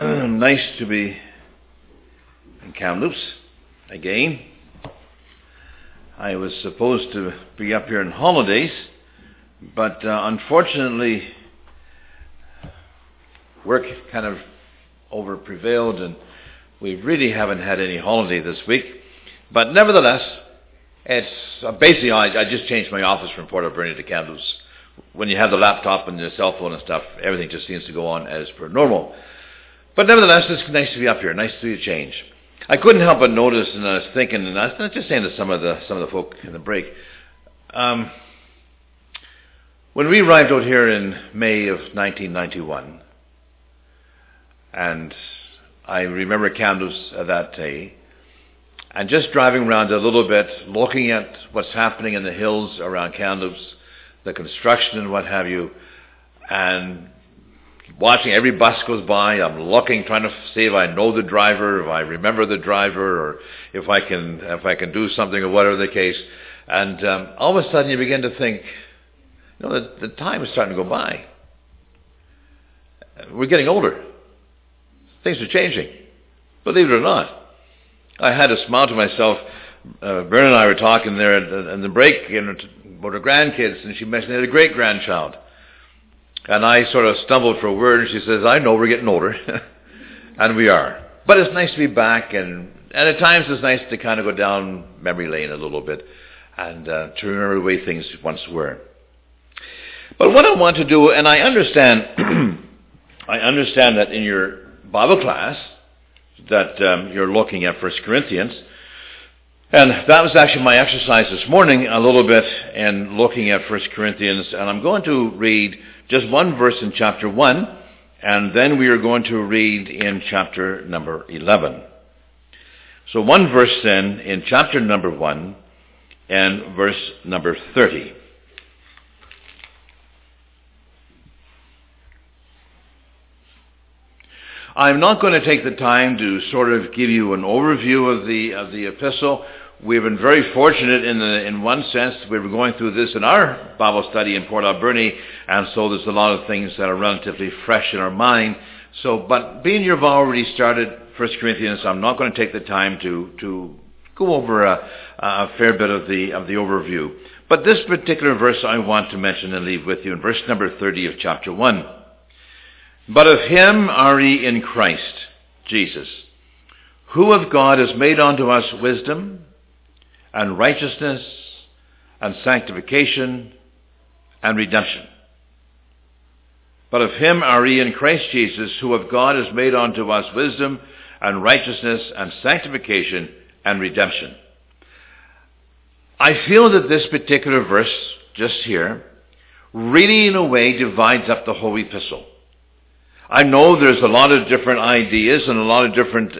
Nice to be in Kamloops again. I was supposed to be up here on holidays, but unfortunately work kind of over-prevailed and we really haven't had any holiday this week. But nevertheless, it's basically I just changed my office from Port Alberni to Kamloops. When you have the laptop and the cell phone and stuff, everything just seems to go on as per normal. But nevertheless, it's nice to be up here. Nice to see a change. I couldn't help but notice, and I was thinking, and I was not just saying to some of the folk in the break. When we arrived out here in May of 1991, and I remember Kamloops that day, and just driving around a little bit, looking at what's happening in the hills around Kamloops, the construction and what have you, and watching every bus goes by. I'm looking, trying to see if I know the driver, if I remember the driver, or if I can do something, or whatever the case. And all of a sudden, you begin to think, the time is starting to go by. We're getting older. Things are changing. Believe it or not. I had to smile to myself. Bern and I were talking there in the break about her grandkids, and she mentioned they had a great-grandchild. And I sort of stumbled for a word, and she says, I know we're getting older. And we are. But it's nice to be back, and at times it's nice to kind of go down memory lane a little bit and to remember the way things once were. But what I want to do, and I understand that in your Bible class that you're looking at 1 Corinthians, and that was actually my exercise this morning a little bit in looking at 1 Corinthians, and I'm going to read just one verse in chapter 1, and then we are going to read in chapter number 11. So one verse then in chapter number 1 and verse number 30. I'm not going to take the time to sort of give you an overview of the epistle. We've been very fortunate in one sense. We were going through this in our Bible study in Port Alberni, and so there's a lot of things that are relatively fresh in our mind. But being you've already started 1 Corinthians, I'm not going to take the time to go over a fair bit of the overview. But this particular verse I want to mention and leave with you in verse number 30 of chapter 1. But of him are ye in Christ Jesus, who of God is made unto us wisdom, and righteousness, and sanctification, and redemption. But of him are ye in Christ Jesus, who of God is made unto us wisdom, and righteousness, and sanctification, and redemption. I feel that this particular verse, just here, really in a way divides up the whole epistle. I know there's a lot of different ideas and a lot of different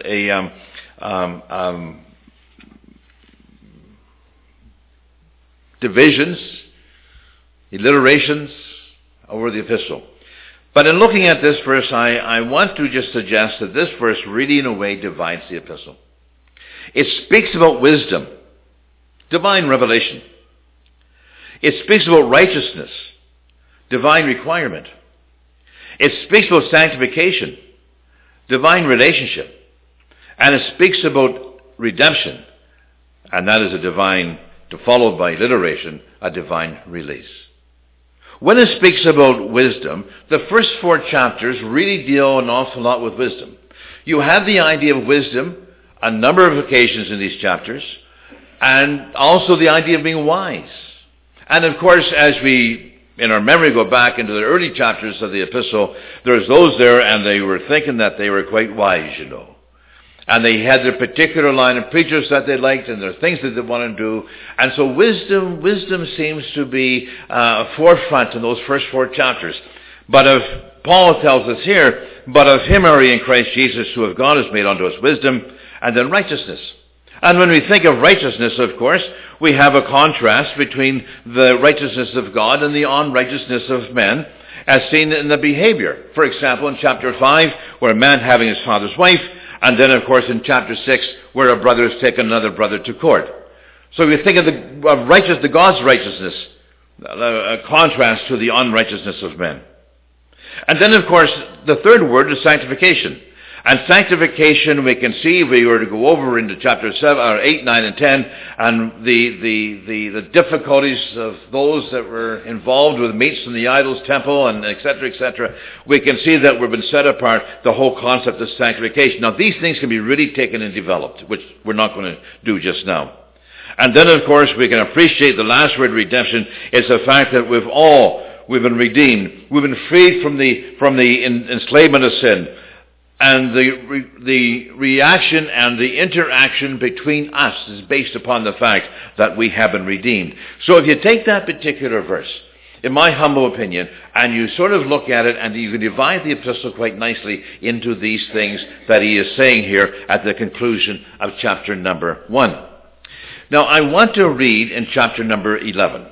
divisions, alliterations over the epistle. But in looking at this verse, I want to just suggest that this verse really in a way divides the epistle. It speaks about wisdom, divine revelation. It speaks about righteousness, divine requirement. It speaks about sanctification, divine relationship. And it speaks about redemption, and that is a divine, followed by alliteration, a divine release. When it speaks about wisdom, the first 4 chapters really deal an awful lot with wisdom. You have the idea of wisdom a number of occasions in these chapters, and also the idea of being wise. And of course, as we in our memory go back into the early chapters of the epistle, there's those there, and they were thinking that they were quite wise, And they had their particular line of preachers that they liked, and there are things that they want to do. And so wisdom seems to be forefront in those first 4 chapters. But Paul tells us here, but of him are ye in Christ Jesus, who of God is made unto us wisdom, and then righteousness. And when we think of righteousness, of course, we have a contrast between the righteousness of God and the unrighteousness of men, as seen in the behavior. For example, in chapter 5, where a man having his father's wife, and then, of course, in chapter 6, where a brother has taken another brother to court. So we think of the God's righteousness, a contrast to the unrighteousness of men. And then, of course, the third word is sanctification. And sanctification, we can see, if we were to go over into chapter 7, or 8, 9, and 10, and the difficulties of those that were involved with meats in the idol's temple, and etc., we can see that we've been set apart, the whole concept of sanctification. Now, these things can be really taken and developed, which we're not going to do just now. And then, of course, we can appreciate the last word, redemption, is the fact that we've been redeemed. We've been freed from the enslavement of sin. And the reaction and the interaction between us is based upon the fact that we have been redeemed. So if you take that particular verse, in my humble opinion, and you sort of look at it, and you can divide the epistle quite nicely into these things that he is saying here at the conclusion of chapter number 1. Now, I want to read in chapter number 11.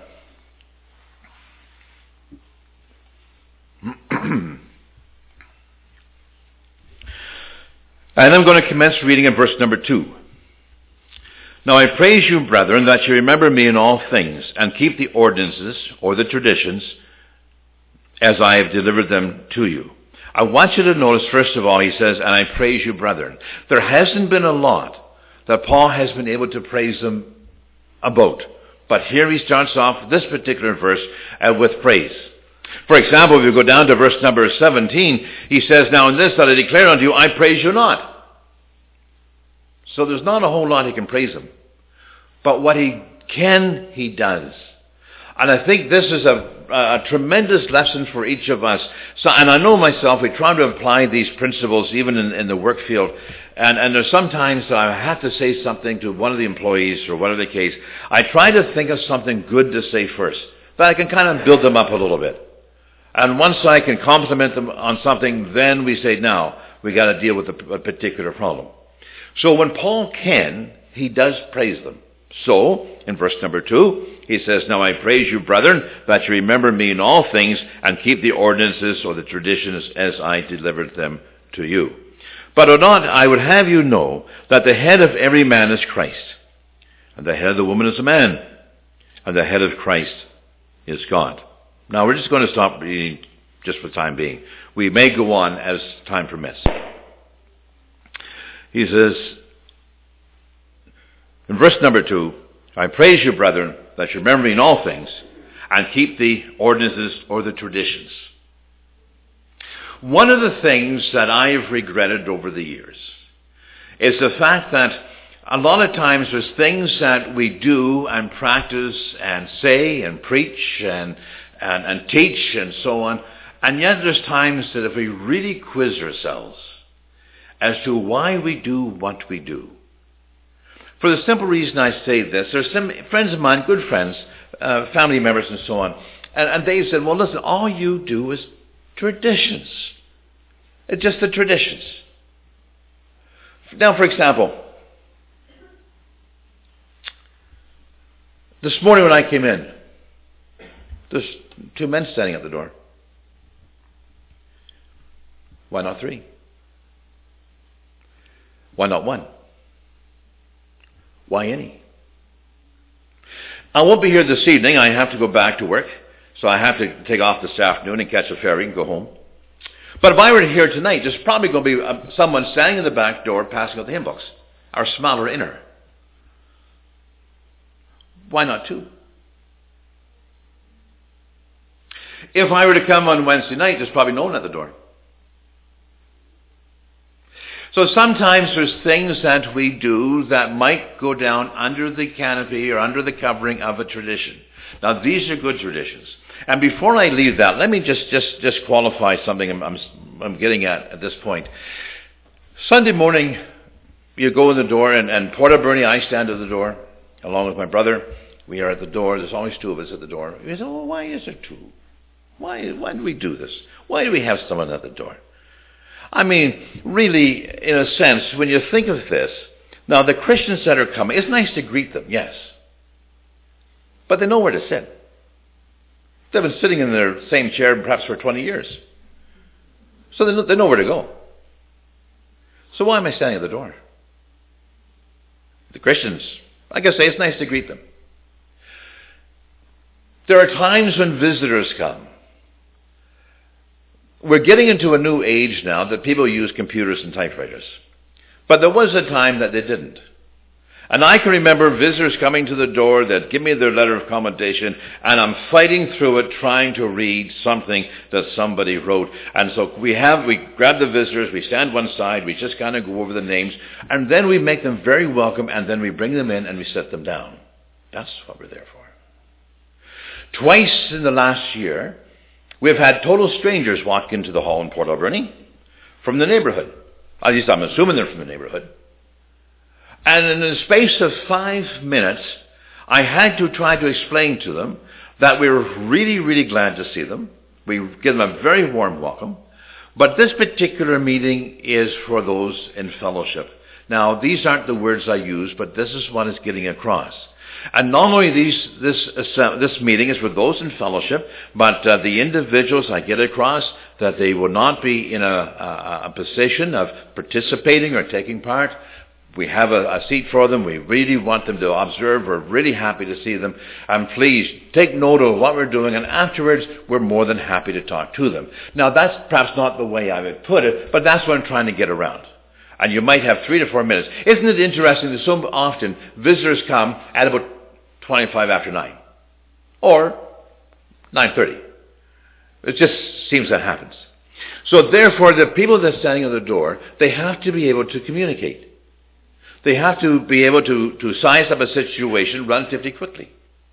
And I'm going to commence reading in verse number 2. Now I praise you, brethren, that you remember me in all things, and keep the ordinances, or the traditions, as I have delivered them to you. I want you to notice, first of all, he says, and I praise you, brethren. There hasn't been a lot that Paul has been able to praise them about. But here he starts off this particular verse with praise. For example, if you go down to verse number 17, he says, now in this that I declare unto you, I praise you not. So there's not a whole lot he can praise him. But what he can, he does. And I think this is a tremendous lesson for each of us. So, and I know myself, we try to apply these principles even in the work field. And there's sometimes I have to say something to one of the employees or whatever the case. I try to think of something good to say first, that I can kind of build them up a little bit. And once I can compliment them on something, then we say, now, we got to deal with a particular problem. So when Paul can, he does praise them. So, in verse number 2, he says, now I praise you, brethren, that you remember me in all things, and keep the ordinances or the traditions as I delivered them to you. But or not, I would have you know that the head of every man is Christ, and the head of the woman is a man, and the head of Christ is God. Now, we're just going to stop reading just for the time being. We may go on as time permits. He says, in verse number 2, I praise you, brethren, that you remember me in all things, and keep the ordinances or the traditions. One of the things that I have regretted over the years is the fact that a lot of times there's things that we do and practice and say and preach and teach and so on. And yet there's times that if we really quiz ourselves as to why we do what we do. For the simple reason I say this, there's some friends of mine, good friends, family members and so on, and they said, well listen, all you do is traditions. It's just the traditions. Now for example, this morning when I came in, there's 2 men standing at the door. Why not 3? Why not 1? Why any? I won't be here this evening. I have to go back to work. So I have to take off this afternoon and catch a ferry and go home. But if I were here tonight, there's probably going to be someone standing in the back door passing out the hymn books. Our smaller inner. Why not 2? If I were to come on Wednesday night, there's probably no one at the door. So sometimes there's things that we do that might go down under the canopy or under the covering of a tradition. Now these are good traditions. And before I leave that, let me just qualify something I'm getting at this point. Sunday morning, you go in the door, and Porter Bernie, I stand at the door, along with my brother. We are at the door. There's always 2 of us at the door. We say, well, why is there 2? Why do we do this? Why do we have someone at the door? I mean, really, in a sense, when you think of this, now the Christians that are coming, it's nice to greet them, yes. But they know where to sit. They've been sitting in their same chair perhaps for 20 years. So they know where to go. So why am I standing at the door? The Christians, like I say, it's nice to greet them. There are times when visitors come. We're getting into a new age now that people use computers and typewriters. But there was a time that they didn't. And I can remember visitors coming to the door that give me their letter of commendation, and I'm fighting through it trying to read something that somebody wrote. And so we grab the visitors, we stand one side, we just kind of go over the names, and then we make them very welcome, and then we bring them in and we set them down. That's what we're there for. Twice in the last year, we've had total strangers walk into the hall in Port Alberni from the neighborhood. At least I'm assuming they're from the neighborhood. And in the space of 5 minutes, I had to try to explain to them that we were really, really glad to see them. We give them a very warm welcome. But this particular meeting is for those in fellowship. Now, these aren't the words I use, but this is what is getting across. And not only this meeting is for those in fellowship, but the individuals I get across, that they will not be in a position of participating or taking part. We have a seat for them. We really want them to observe. We're really happy to see them. And please take note of what we're doing. And afterwards, we're more than happy to talk to them. Now, that's perhaps not the way I would put it, but that's what I'm trying to get around. And you might have 3 to 4 minutes. Isn't it interesting that so often visitors come at about 25 after 9 or 9:30? It just seems that happens. So therefore, the people that are standing at the door, they have to be able to communicate. They have to be able to size up a situation relatively quickly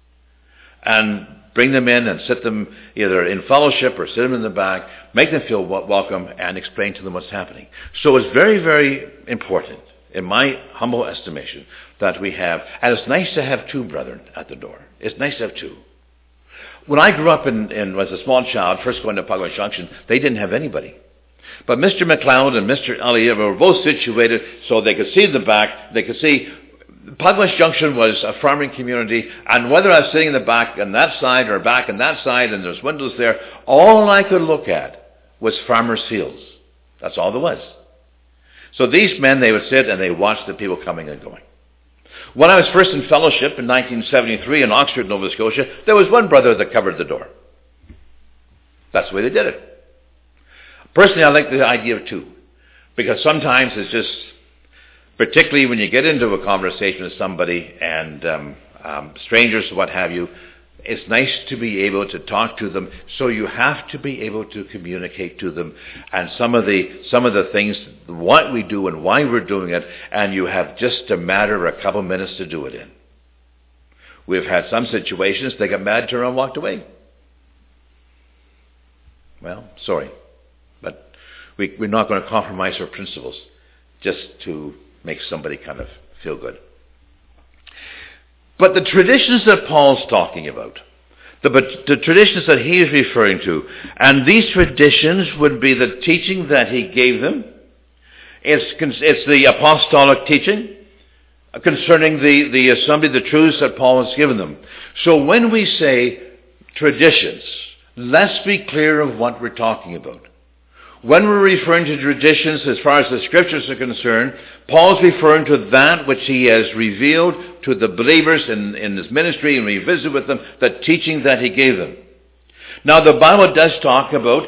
and bring them in and sit them either in fellowship or sit them in the back, make them feel welcome, and explain to them what's happening. So it's very, very important, in my humble estimation, that we have, and it's nice to have 2 brethren at the door. It's nice to have 2. When I grew up was a small child, first going to Pugwash Junction, they didn't have anybody. But Mr. McLeod and Mr. Elliott were both situated so they could see the back. They could see Pugwash Junction was a farming community, and whether I was sitting in the back on that side or back on that side and there's windows there, all I could look at was farmers' fields. That's all there was. So these men, they would sit and they watched the people coming and going. When I was first in fellowship in 1973 in Oxford, Nova Scotia, there was one brother that covered the door. That's the way they did it. Personally, I like the idea of 2, because sometimes it's just, particularly when you get into a conversation with somebody and strangers, what have you, it's nice to be able to talk to them. So you have to be able to communicate to them, and some of the things, what we do and why we're doing it, and you have just a matter of a couple minutes to do it in. We've had some situations they got mad, turned around, and walked away. Well, sorry. But we're not going to compromise our principles just to make somebody kind of feel good. But the traditions that Paul's talking about, the traditions that he is referring to, and these traditions would be the teaching that he gave them. It's the apostolic teaching concerning the assembly, the truths that Paul has given them. So when we say traditions, let's be clear of what we're talking about. When we're referring to traditions as far as the scriptures are concerned, Paul's referring to that which he has revealed to the believers in his ministry, and we visit with them, the teaching that he gave them. Now the Bible does talk about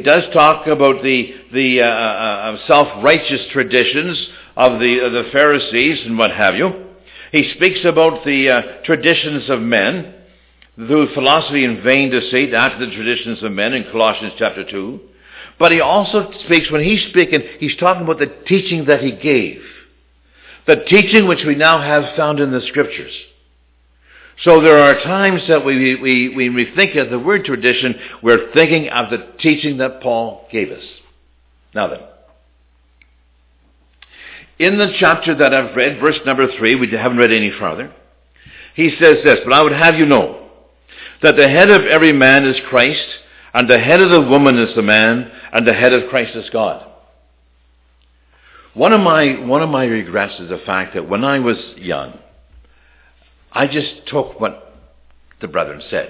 the self-righteous traditions of the Pharisees and what have you. He speaks about the traditions of men, through philosophy and vain deceit, after the traditions of men in Colossians chapter 2. But he also speaks, when he's speaking, he's talking about the teaching that he gave. The teaching which we now have found in the Scriptures. So there are times that when we think of the word tradition, we're thinking of the teaching that Paul gave us. Now then, in the chapter that I've read, verse number 3, we haven't read any farther, he says this, "But I would have you know that the head of every man is Christ, and the head of the woman is the man, and the head of Christ is God." One of my regrets is the fact that when I was young, I just took what the brethren said.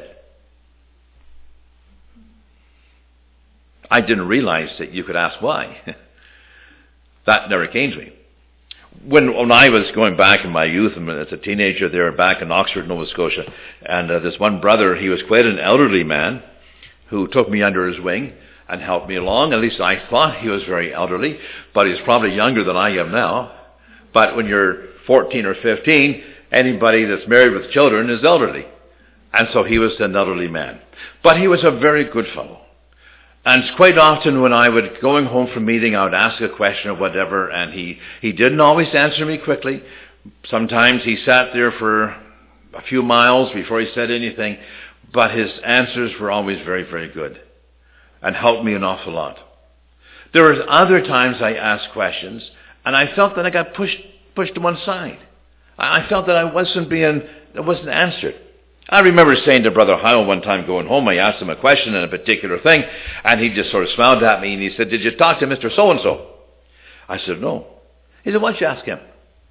I didn't realize that you could ask why. That never came to me. When I was going back in my youth, and as a teenager there back in Oxford, Nova Scotia, and this one brother, he was quite an elderly man, who took me under his wing, and helped me along. At least I thought he was very elderly, but he's probably younger than I am now. But when you're 14 or 15, anybody that's married with children is elderly. And so he was an elderly man. But he was a very good fellow. And quite often when I would, going home from meeting, I would ask a question or whatever, and he didn't always answer me quickly. Sometimes he sat there for a few miles before he said anything, but his answers were always very, very good and helped me an awful lot. There were other times I asked questions, and I felt that I got pushed to one side. I felt that I wasn't answered. I remember saying to Brother Heil one time going home, I asked him a question on a particular thing, and he just sort of smiled at me, and he said, "Did you talk to Mr. So-and-so?" I said, "No." He said, "Why don't you ask him?"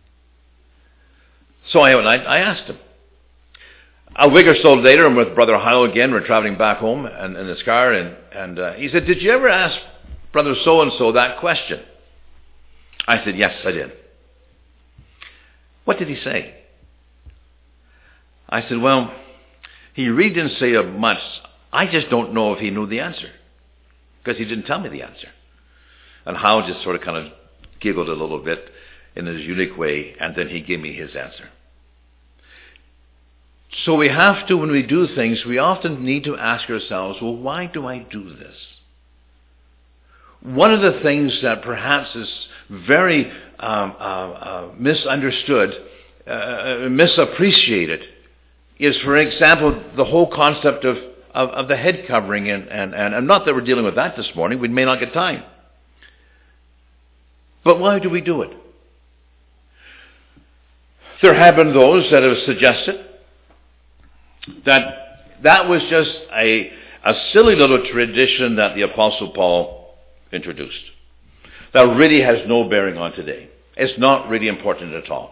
So I asked him. A week or so later, I'm with Brother Heil again. We're traveling back home in his car, and he said, "Did you ever ask Brother so-and-so that question?" I said, "Yes, I did." "What did he say?" I said, "Well, he really didn't say much. I just don't know if he knew the answer, because he didn't tell me the answer." And Hal just sort of kind of giggled a little bit in his unique way, and then he gave me his answer. So we have to, when we do things, we often need to ask ourselves, well, why do I do this? One of the things that perhaps is very misunderstood, misappreciated, is, for example, the whole concept of the head covering, and not that we're dealing with that this morning, we may not get time. But why do we do it? There have been those that have suggested that was just a silly little tradition that the Apostle Paul introduced, that really has no bearing on today. It's not really important at all.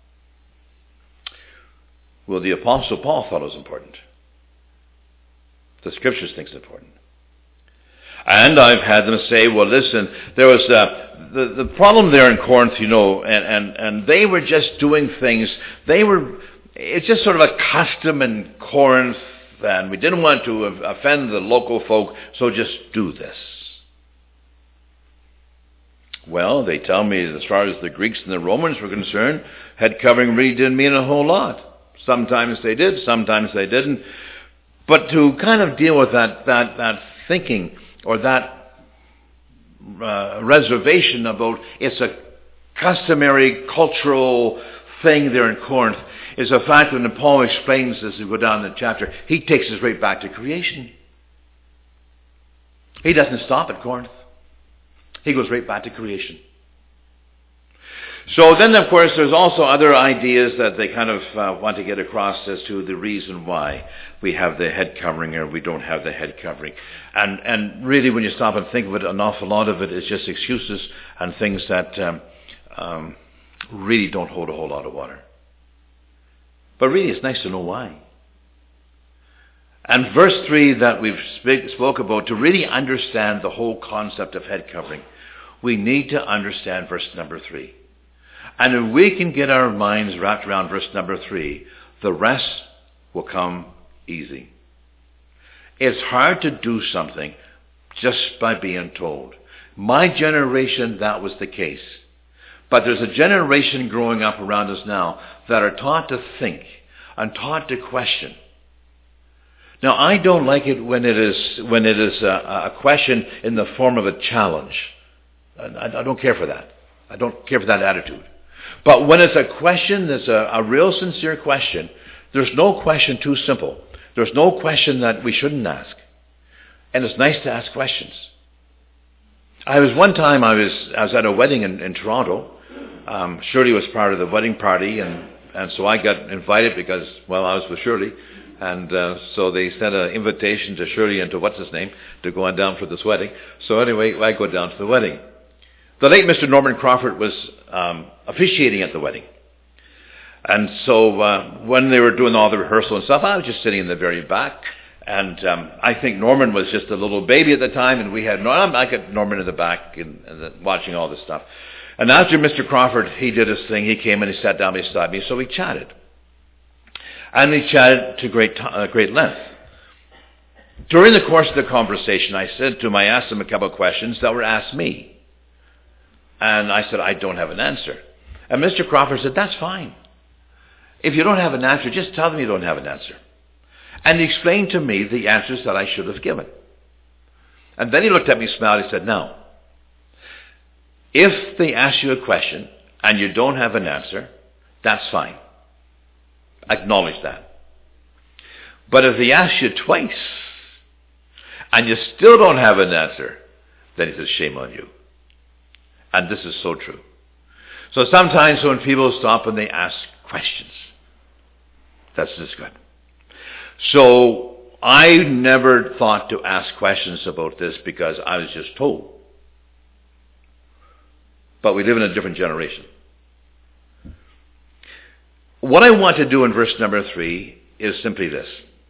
Well, the Apostle Paul thought it was important. The Scriptures think it's important. And I've had them say, well, listen, there was the problem there in Corinth, and they were just doing things. It's just sort of a custom in Corinth, and we didn't want to offend the local folk, so just do this. Well, they tell me that as far as the Greeks and the Romans were concerned, head covering really didn't mean a whole lot. Sometimes they did, sometimes they didn't. But to kind of deal with that thinking, or that reservation about it's a customary cultural thing there in Corinth, is a fact that when Paul explains as we go down the chapter, he takes us right back to creation. He doesn't stop at Corinth. He goes right back to creation. So then, of course, there's also other ideas that they kind of want to get across as to the reason why we have the head covering or we don't have the head covering. And really, when you stop and think of it, an awful lot of it is just excuses and things that really don't hold a whole lot of water. But really, it's nice to know why. And verse 3 that we've spoke about, to really understand the whole concept of head covering, we need to understand verse number 3. And if we can get our minds wrapped around verse number 3, the rest will come easy. It's hard to do something just by being told. My generation, that was the case. But there's a generation growing up around us now that are taught to think and taught to question. Now, I don't like it when it is a question in the form of a challenge. I don't care for that. I don't care for that attitude. But when it's a question that's a real sincere question, there's no question too simple. There's no question that we shouldn't ask. And it's nice to ask questions. One time I was at a wedding in Toronto. Shirley was part of the wedding party, and so I got invited because, well, I was with Shirley. And so they sent an invitation to Shirley and to what's-his-name to go on down for this wedding. So anyway, I go down to the wedding. The late Mr. Norman Crawford was officiating at the wedding. And so when they were doing all the rehearsal and stuff, I was just sitting in the very back. And I think Norman was just a little baby at the time, and I got Norman in the back and watching all this stuff. And after Mr. Crawford, he did his thing. He came and he sat down beside me, so we chatted. And we chatted to great length. During the course of the conversation, I asked him a couple of questions that were asked me. And I said, I don't have an answer. And Mr. Crawford said, that's fine. If you don't have an answer, just tell them you don't have an answer. And he explained to me the answers that I should have given. And then he looked at me, smiled, he said, now, if they ask you a question and you don't have an answer, that's fine. Acknowledge that. But if they ask you twice and you still don't have an answer, then he says, shame on you. And this is so true. So sometimes when people stop and they ask questions, that's just good. So I never thought to ask questions about this because I was just told. But we live in a different generation. What I want to do in verse number 3 is simply this.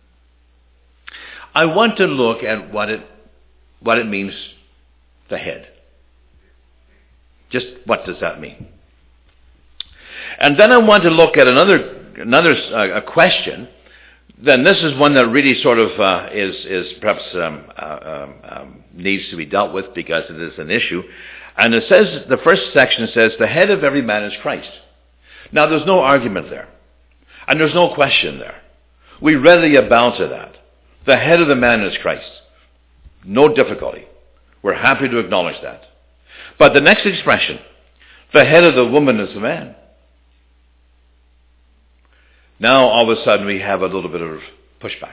I want to look at what it means, the head. Just what does that mean? And then I want to look at another question. Then this is one that really sort of is perhaps needs to be dealt with because it is an issue. And it says, the first section says, the head of every man is Christ. Now there's no argument there. And there's no question there. We readily abound to that. The head of the man is Christ. No difficulty. We're happy to acknowledge that. But the next expression, the head of the woman is the man. Now all of a sudden we have a little bit of pushback.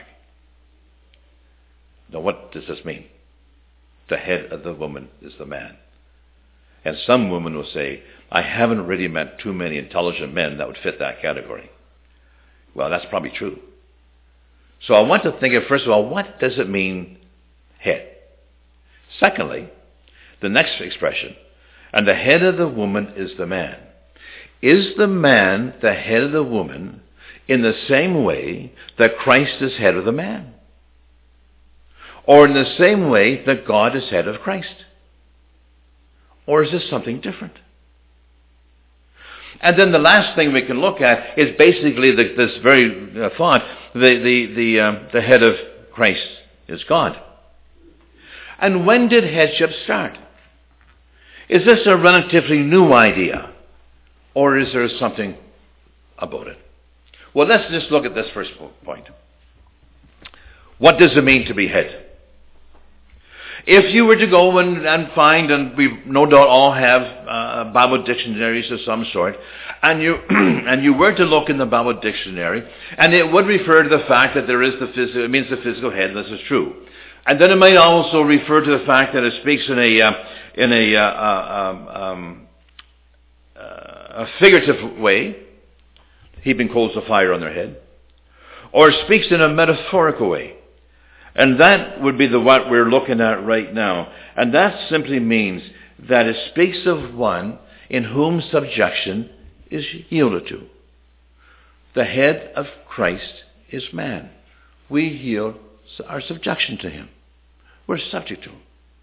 Now what does this mean? The head of the woman is the man. And some women will say, I haven't really met too many intelligent men that would fit that category. Well, that's probably true. So I want to think of, first of all, what does it mean, head? Secondly, the next expression, and the head of the woman is the man. Is the man the head of the woman in the same way that Christ is head of the man? Or in the same way that God is head of Christ? Or is this something different? And then the last thing we can look at is basically this very thought, the head of Christ is God. And when did headship start? Is this a relatively new idea? Or is there something about it? Well, let's just look at this first point. What does it mean to be head? If you were to go and find, and we no doubt all have Bible dictionaries of some sort, and you were to look in the Bible dictionary, and it would refer to the fact that there is it means the physical head, and this is true. And then it might also refer to the fact that it speaks in a figurative way, heaping coals of fire on their head, or it speaks in a metaphorical way. And that would be what we're looking at right now. And that simply means that it speaks of one in whom subjection is yielded to. The head of Christ is man. We yield our subjection to him. We're subject to him.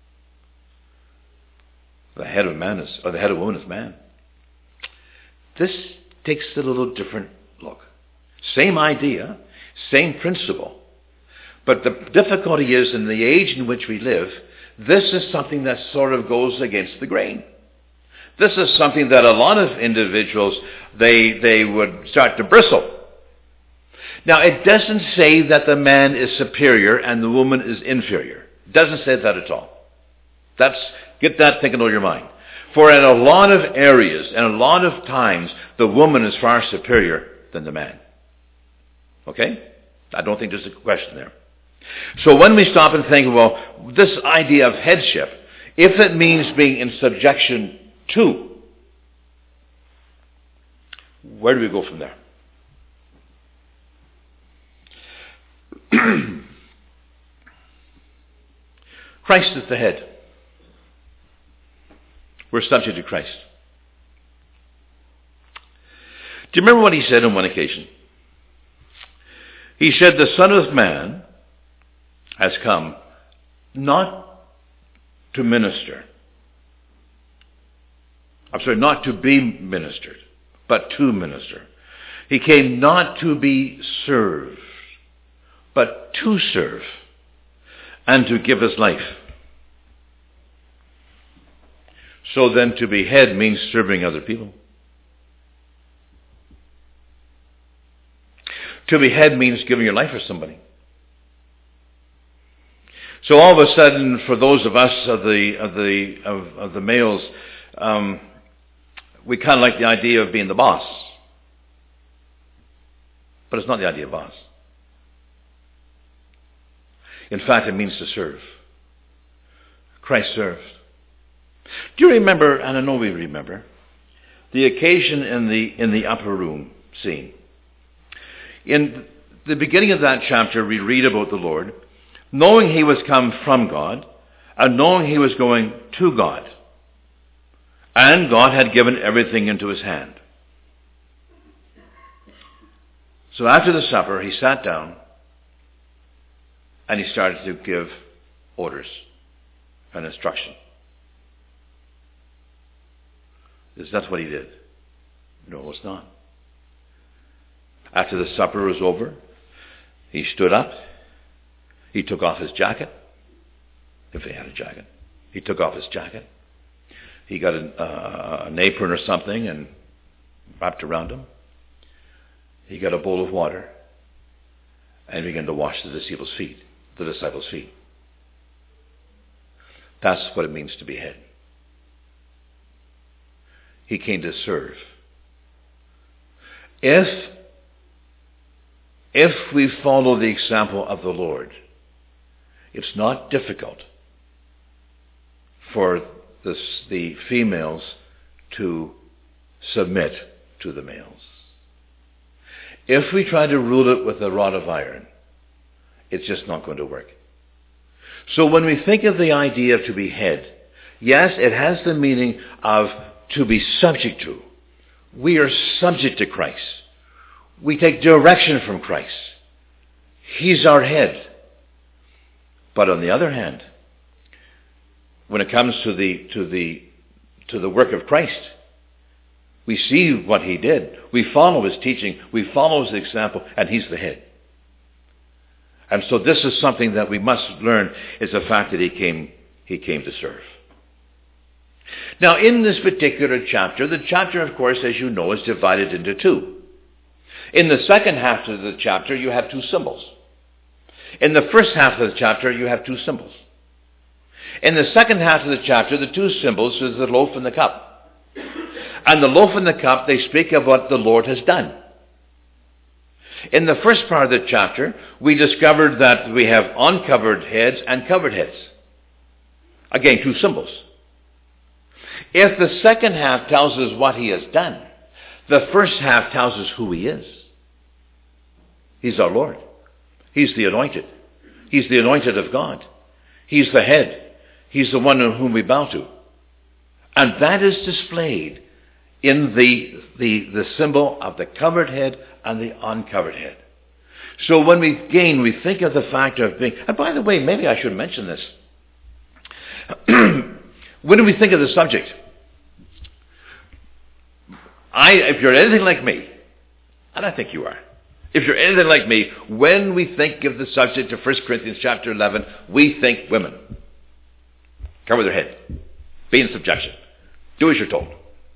The head of man is, or the head of woman is man. This takes a little different look. Same idea, same principle. But the difficulty is, in the age in which we live, this is something that sort of goes against the grain. This is something that a lot of individuals, they would start to bristle. Now, it doesn't say that the man is superior and the woman is inferior. It doesn't say that at all. Get that thinking over your mind. For in a lot of areas and a lot of times, the woman is far superior than the man. Okay? I don't think there's a question there. So when we stop and think, well, this idea of headship, if it means being in subjection to, where do we go from there? Christ is the head. We're subject to Christ. Do you remember what he said on one occasion? He said, the Son of Man has come not to minister. Not to be ministered, but to minister. He came not to be served, but to serve, and to give his life. So then to be head means serving other people. To be head means giving your life for somebody. So all of a sudden, for those of us of the males, we kind of like the idea of being the boss. But it's not the idea of boss. In fact, it means to serve. Christ served. Do you remember, and I know we remember, the occasion in the upper room scene? In the beginning of that chapter, we read about the Lord, knowing he was come from God, and knowing he was going to God. And God had given everything into his hand. So after the supper, he sat down, and he started to give orders and instruction. Is that what he did? No, it's not. After the supper was over, he stood up. He took off his jacket, if he had a jacket. He took off his jacket. He got an apron or something and wrapped around him. He got a bowl of water and began to wash the disciples' feet. That's what it means to be head. He came to serve. If we follow the example of the Lord, it's not difficult for the females to submit to the males. If we try to rule it with a rod of iron, it's just not going to work. So when we think of the idea of to be head, yes, it has the meaning of to be subject to. We are subject to Christ. We take direction from Christ. He's our head. But on the other hand, when it comes to the work of Christ, we see what he did. We follow his teaching. We follow his example, and he's the head. And so this is something that we must learn, is the fact that he came to serve. Now, in this particular chapter, the chapter, of course, as you know, is divided into two. In the second half of the chapter, you have two symbols. In the first half of the chapter, you have two symbols. In the second half of the chapter, the two symbols is the loaf and the cup. And the loaf and the cup, they speak of what the Lord has done. In the first part of the chapter, we discovered that we have uncovered heads and covered heads. Again, two symbols. If the second half tells us what he has done, the first half tells us who he is. He's our Lord. He's the anointed. He's the anointed of God. He's the head. He's the one on whom we bow to. And that is displayed in the symbol of the covered head and the uncovered head. So when we think of the fact of being, and by the way, maybe I should mention this. When we think of the subject, if you're anything like me, and I think you are, if you're anything like me, when we think of the subject of 1 Corinthians chapter 11, we think women. Cover their head. Be in subjection. Do as you're told.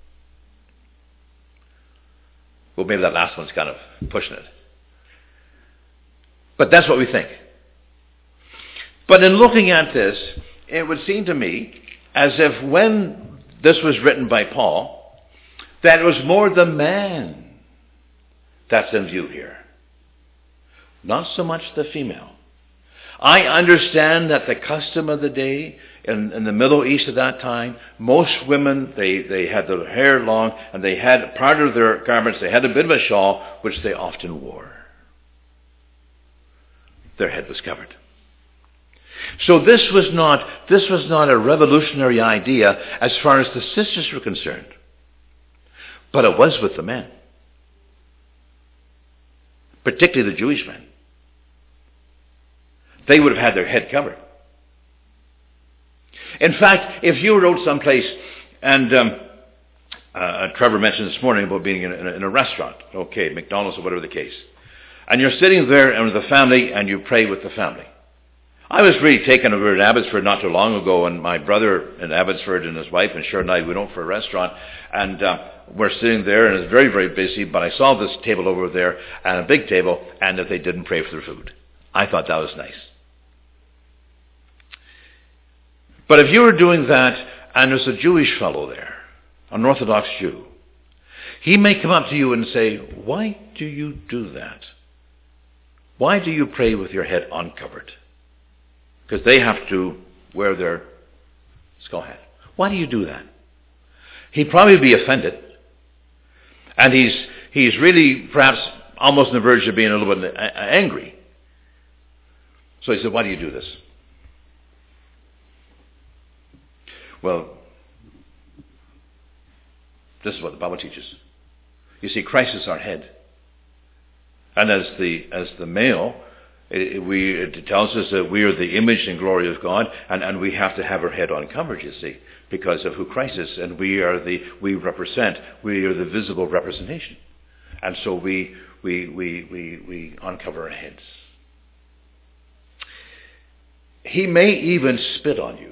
Well, maybe that last one's kind of pushing it. But that's what we think. But in looking at this, it would seem to me as if when this was written by Paul, that it was more the man that's in view here. Not so much the female. I understand that the custom of the day in the Middle East at that time, most women, they had their hair long, and they had part of their garments, they had a bit of a shawl, which they often wore. Their head was covered. So this was not a revolutionary idea as far as the sisters were concerned. But it was with the men. Particularly the Jewish men. They would have had their head covered. In fact, if you wrote someplace, and Trevor mentioned this morning about being in a restaurant, okay, McDonald's or whatever the case, and you're sitting there with the family and you pray with the family. I was really taken over in Abbotsford not too long ago, and my brother in Abbotsford and his wife and Sharon and I went out for a restaurant, and we're sitting there, and it's very, very busy, but I saw this table over there, and a big table, and that they didn't pray for their food. I thought that was nice. But if you were doing that, and there's a Jewish fellow there, an Orthodox Jew, he may come up to you and say, why do you do that? Why do you pray with your head uncovered? Because they have to wear their skull hat. Why do you do that? He'd probably be offended. And he's really perhaps almost on the verge of being a little bit angry. So he said, why do you do this? Well, this is what the Bible teaches. You see, Christ is our head. And as the male, it tells us that we are the image and glory of God, and we have to have our head uncovered, you see, because of who Christ is. And we are the visible representation. And so we uncover our heads. He may even spit on you,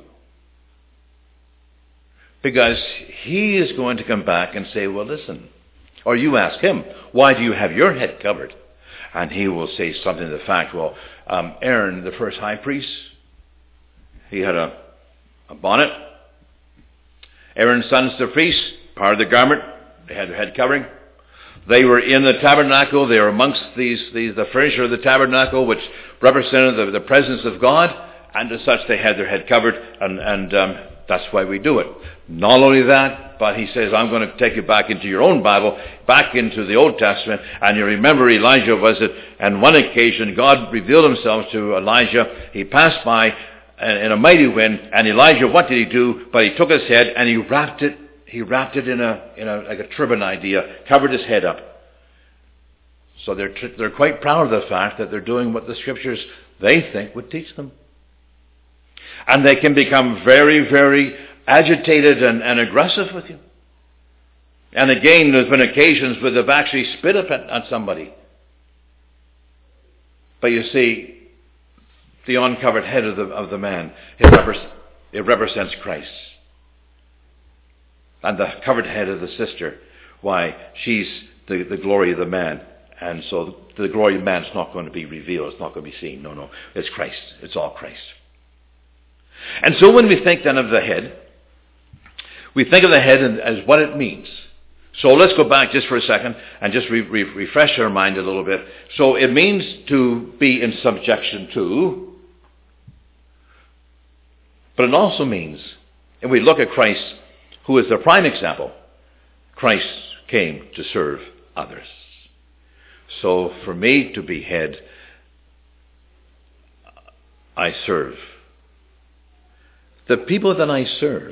because he is going to come back and say, well, listen. Or you ask him, why do you have your head covered? And he will say something to the fact, well, Aaron, the first high priest, he had a bonnet. Aaron's sons, the priests, part of the garment, they had their head covering. They were in the tabernacle. They were amongst the furniture of the tabernacle, which represented the presence of God. And as such, they had their head covered, and that's why we do it. Not only that, but he says, I'm going to take you back into your own Bible, back into the Old Testament, and you remember Elijah was it, and one occasion God revealed himself to Elijah. He passed by in a mighty wind, and Elijah, what did he do? But he took his head and he wrapped it in a like a turban idea, covered his head up. So they're quite proud of the fact that they're doing what the Scriptures they think would teach them. And they can become very, very agitated and aggressive with you. And again, there's been occasions where they've actually spit up at somebody. But you see, the uncovered head of the man, it represents Christ. And the covered head of the sister, why, she's the glory of the man. And so the glory of man is not going to be revealed. It's not going to be seen. No. It's Christ. It's all Christ. And so when we think then of the head, we think of the head as what it means. So let's go back just for a second and just refresh our mind a little bit. So it means to be in subjection to, but it also means, and we look at Christ, who is the prime example, Christ came to serve others. So for me to be head, I serve. The people that I serve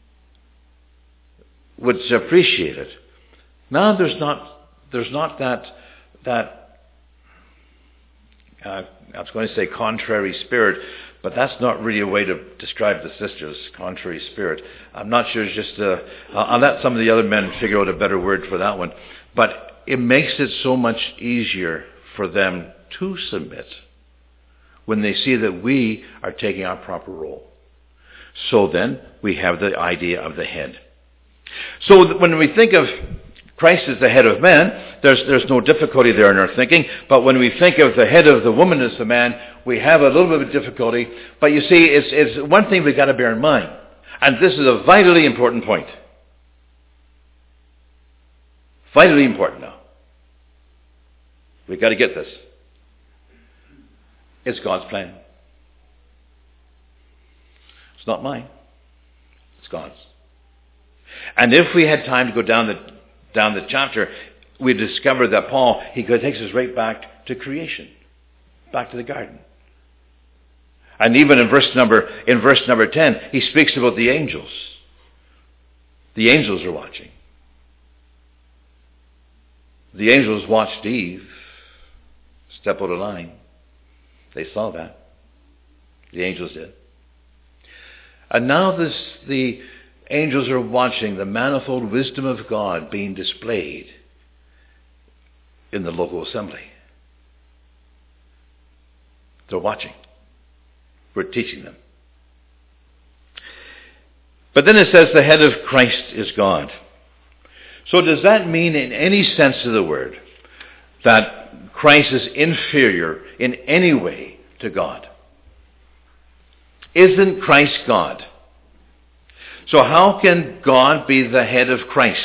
would appreciate it. Now there's not that I was going to say contrary spirit, but that's not really a way to describe the sisters, contrary spirit. I'm not sure, it's just, I'll let some of the other men figure out a better word for that one. But it makes it so much easier for them to submit when they see that we are taking our proper role. So then, we have the idea of the head. So when we think of Christ as the head of man, there's no difficulty there in our thinking. But when we think of the head of the woman as the man, we have a little bit of difficulty. But you see, it's one thing we've got to bear in mind. And this is a vitally important point. Vitally important now. We've got to get this. It's God's plan. It's not mine. It's God's. And if we had time to go down the chapter, we discover that Paul, he takes us right back to creation, back to the garden. And even in verse number 10, he speaks about the angels. The angels are watching. The angels watched Eve step out of line. They saw that. The angels did. And now the angels are watching the manifold wisdom of God being displayed in the local assembly. They're watching. We're teaching them. But then it says the head of Christ is God. So does that mean in any sense of the word that Christ is inferior in any way to God? Isn't Christ God? So how can God be the head of Christ?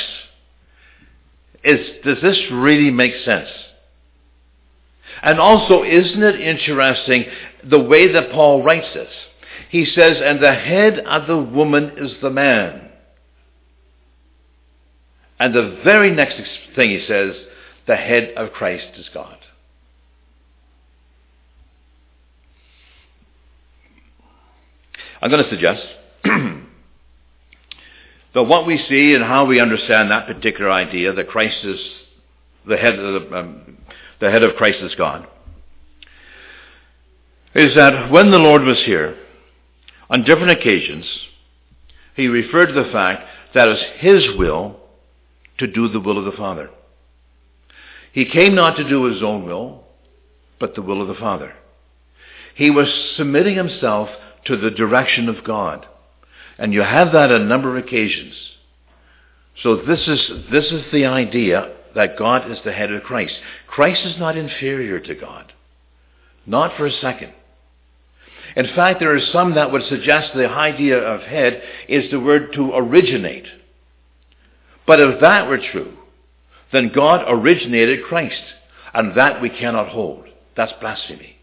Does this really make sense? And also, isn't it interesting the way that Paul writes this? He says, and the head of the woman is the man. And the very next thing he says, the head of Christ is God. I'm going to suggest that what we see and how we understand that particular idea, that Christ is the head of Christ is God, is that when the Lord was here, on different occasions, he referred to the fact that it was his will to do the will of the Father. He came not to do his own will, but the will of the Father. He was submitting himself to the direction of God. And you have that on a number of occasions. So this is the idea that God is the head of Christ. Christ is not inferior to God. Not for a second. In fact, there are some that would suggest the idea of head is the word to originate. But if that were true, then God originated Christ. And that we cannot hold. That's blasphemy.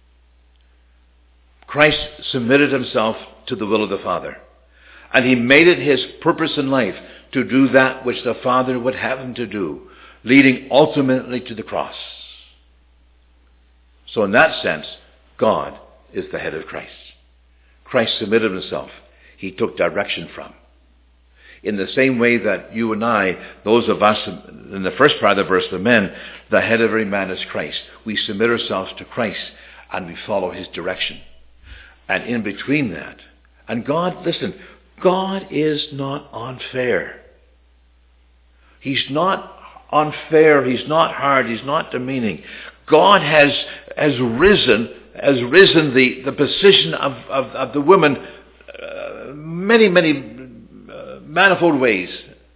Christ submitted himself to the will of the Father. And he made it his purpose in life to do that which the Father would have him to do, leading ultimately to the cross. So in that sense, God is the head of Christ. Christ submitted himself. He took direction from. In the same way that you and I, those of us, in the first part of the verse, the men, the head of every man is Christ. We submit ourselves to Christ and we follow his direction. And in between that, and God, listen, God is not unfair. He's not unfair. He's not hard. He's not demeaning. God has risen the position of the woman many manifold ways.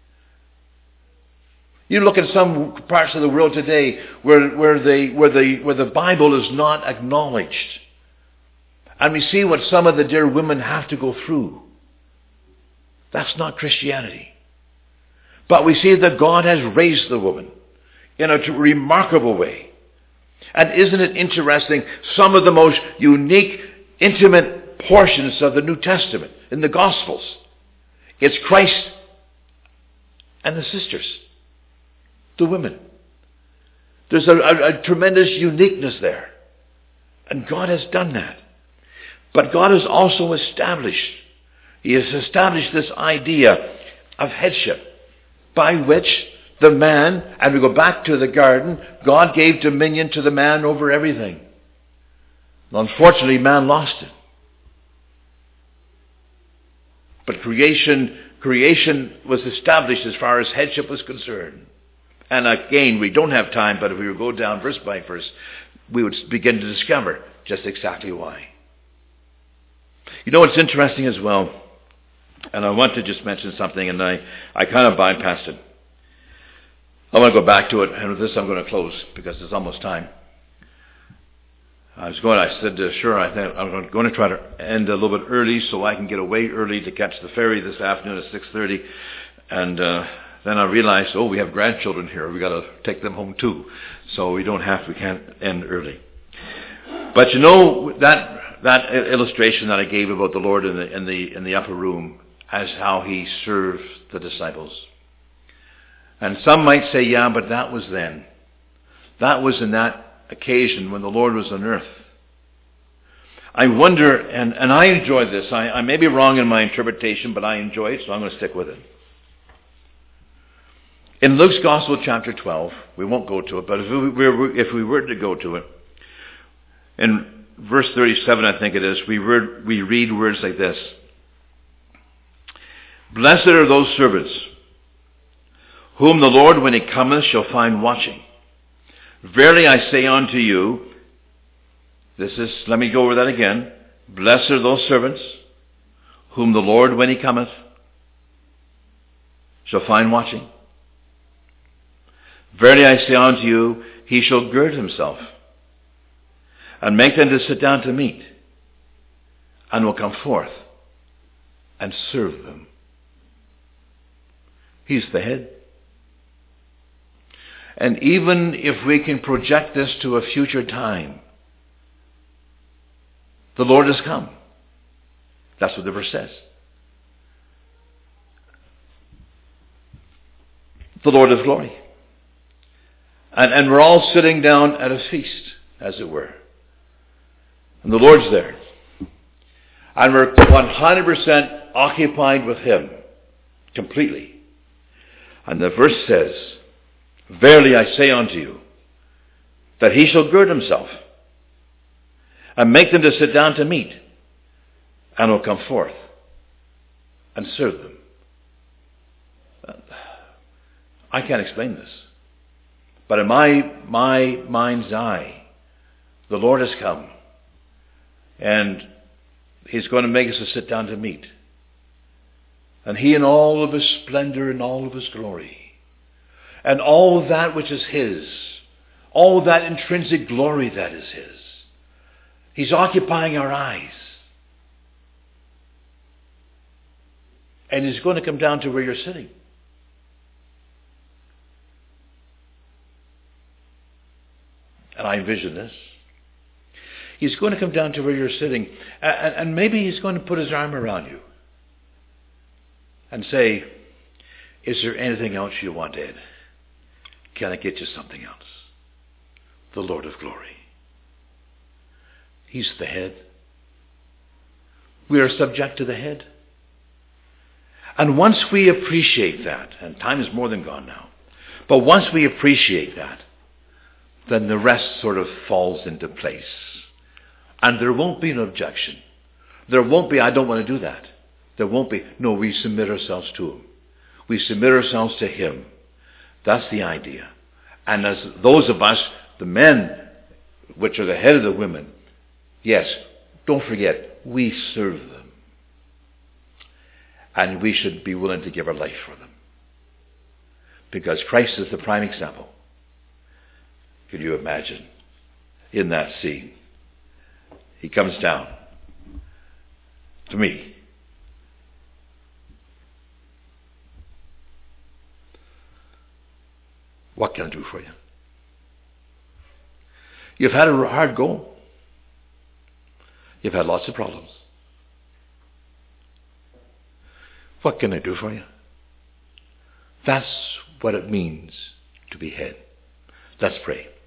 You look at some parts of the world today where the Bible is not acknowledged, and we see what some of the dear women have to go through. That's not Christianity. But we see that God has raised the woman in a remarkable way. And isn't it interesting, some of the most unique, intimate portions of the New Testament, in the Gospels, it's Christ and the sisters, the women. There's a tremendous uniqueness there. And God has done that. But God has also established, he has established this idea of headship by which the man, and we go back to the garden, God gave dominion to the man over everything. Unfortunately, man lost it. But creation was established as far as headship was concerned. And again, we don't have time, but if we would go down verse by verse, we would begin to discover just exactly why. You know, it's interesting as well, and I want to just mention something, and I kind of bypassed it. I want to go back to it, and with this I'm going to close, because it's almost time. I said, sure, I think I'm going to try to end a little bit early so I can get away early to catch the ferry this afternoon at 6:30. And then I realized, we have grandchildren here. We've got to take them home too. So we can't end early. But you know, that illustration that I gave about the Lord in the upper room as how he served the disciples. And some might say, yeah, but that was then. That was in that occasion when the Lord was on earth. I wonder, and I enjoy this. I may be wrong in my interpretation, but I enjoy it, so I'm going to stick with it. In Luke's Gospel, chapter 12, we won't go to it, but if we were to go to it, in verse 37, I think it is, we read words like this. Blessed are those servants whom the Lord, when he cometh, shall find watching. Verily I say unto you, let me go over that again. Blessed are those servants whom the Lord, when he cometh, shall find watching. Verily I say unto you, he shall gird himself, and make them to sit down to meat, and will come forth and serve them. He's the head. And even if we can project this to a future time, the Lord has come. That's what the verse says. The Lord of glory. And we're all sitting down at a feast, as it were. And the Lord's there. And we're 100% occupied with him. Completely. And the verse says, Verily I say unto you, that he shall gird himself, and make them to sit down to meat, and will come forth and serve them. I can't explain this. But in my mind's eye, the Lord has come, and he's going to make us to sit down to meat. And he in all of his splendor and all of his glory, and all that which is his, all that intrinsic glory that is his, he's occupying our eyes. And he's going to come down to where you're sitting. And I envision this. He's going to come down to where you're sitting, and maybe he's going to put his arm around you and say, is there anything else you want, Ed? Can I get you something else? The Lord of glory. He's the head. We are subject to the head. And once we appreciate that, and time is more than gone now, but once we appreciate that, then the rest sort of falls into place. And there won't be an objection. There won't be, I don't want to do that. There won't be. No, we submit ourselves to him. We submit ourselves to him. That's the idea. And as those of us, the men, which are the head of the women, yes, don't forget, we serve them. And we should be willing to give our life for them. Because Christ is the prime example. Could you imagine in that scene? He comes down to me. What can I do for you? You've had a hard go. You've had lots of problems. What can I do for you? That's what it means to be head. Let's pray.